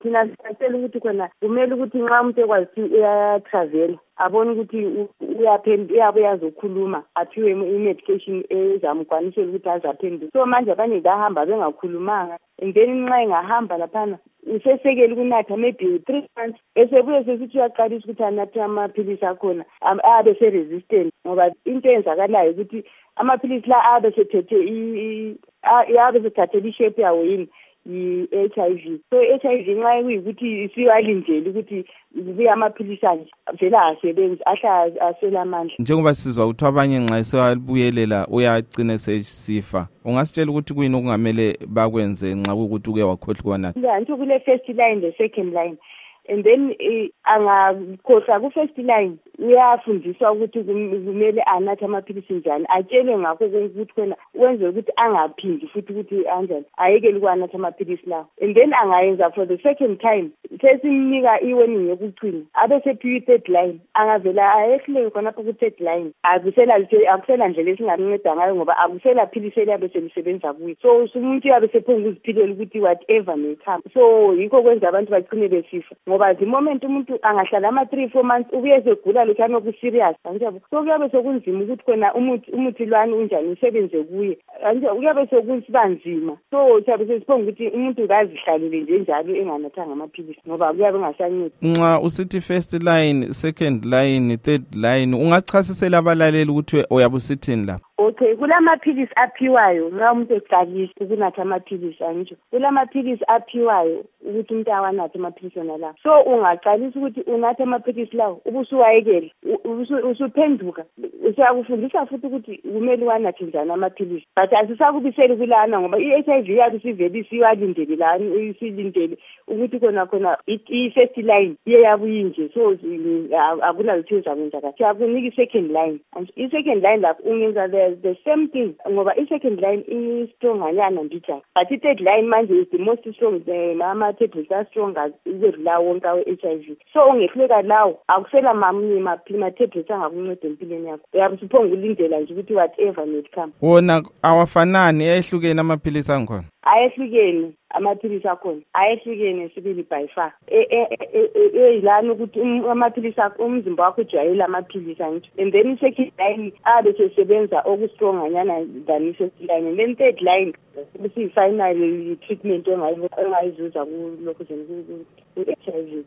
thina sicela ukuthi khona kumele ukuthi nxa umuntu ekwazi ukuthi uyatravel abone ukuthi uyabe yazokhuluma aphiwe i-medication ezamkwanisela ukuthi azaphendula. So manje abanye bahamba bengakhulumanga, and then nxa engahamba laphana usesekele ukunatha maybe 3 months esebuye sesithi uyaqalisa ukuthi anathe amaphilisi akhona abe se-resistant, ngoba into eyenzakalayo ukuthi amaphilisi la abe sethathele ishape yawo yini i-HIV. So i-HIV nxa kuyikuthi isiwalindele ukuthi zibuye amaphilisi anje vele asebenzi ahlala aswela amandla. Njengoba sizwa ukuthi abanye nxa sewabuyelela uyagcina sesifa, ungasitshela ukuthi kuyini okungamele bakwenze nxa kuukuthi uke wakhohlwa na? Nje kule first line le second line, and then angakhohlwa ku-first line uyafundiswa ukuthi kumele anathe amaphilisi njani, atshelwe ngakho ukuthi khona wenze ukuthi angaphindi futhi ukuthi anjani ayekele ukwanatha amaphilisi lawo. And then angayenza for the second time sesimnika i-warning yokucina abe sephiwe i-third line, angavela ayehluleke khonapho ku-third line akusela ndlela esingamnceda ngayo ngoba akusela philisi eliyabe selisebenza kuyo. So umuntu uyabe sephonga ukuziphilela ukuthi whatever may come. So yikho kwenza abantu bagcine besifa, ngoba the moment umuntu angahlala ama-3-4 months ubuye segula lokhu anoku-serious anjalo. So kuyabe sokunzima ukuthi khona umuthi lwani unjani usebenze kuye, kuyabe sokusiba nzima. So siyabe sesiphonga ukuthi umuntu kazihlalele nje njalo enganathanga amaphilisi ngoba kuyabe engasancedi. Nxa usithi first line, second line, third line, ungachasisela abalaleli ukuthi uyabe usithini la? Okay, kulamaphilisi aphiwayo nxa umuntu eqalisa ukunatha amaphilisi anjalo. Kulamaphilisi aphiwayo ukuthi umuntu awanathe amaphilisi wona lawo. So ungaqalisa ukuthi unathe amaphilisi lawo ubusuwayekela usuphenduka, usiyakufundisa futhi ukuthi kumele uwanathe njani amaphilisi, but asisakubiseli kulana ngoba i-HIV yabe sivele isiwalindele lana, isilindele ukuthi khona i-first line iye yabuye nje. So akunalutho ezakwenzakala, siyakunika i-second line, i-second line lapho ungenza the same thing ngoba i-second line i-stronganyana mbijana, but i-third line manje is the most strong. Ama-tablets are-stronger ukwedlula wonke awe-HIV. So ungehluleka lawo akusela ma-tablets angakunceda empilweni yakho, uyabe usuphonga ulindela nje ukuthi whatever may come. Wona awafanani, ayehlukene amaphilisi angikhona? Ayehlukene amaphilisi akhona, ayehlukene sibili by far. Eyilani ukuthi amaphilisi akho umzimba wakho ujwayele amaphilisi anjalo, and then i-second line abe sesebenza okustronganyana than i-first line, and then third line bese i-final treatment engayizuza kulokho ku-HIV.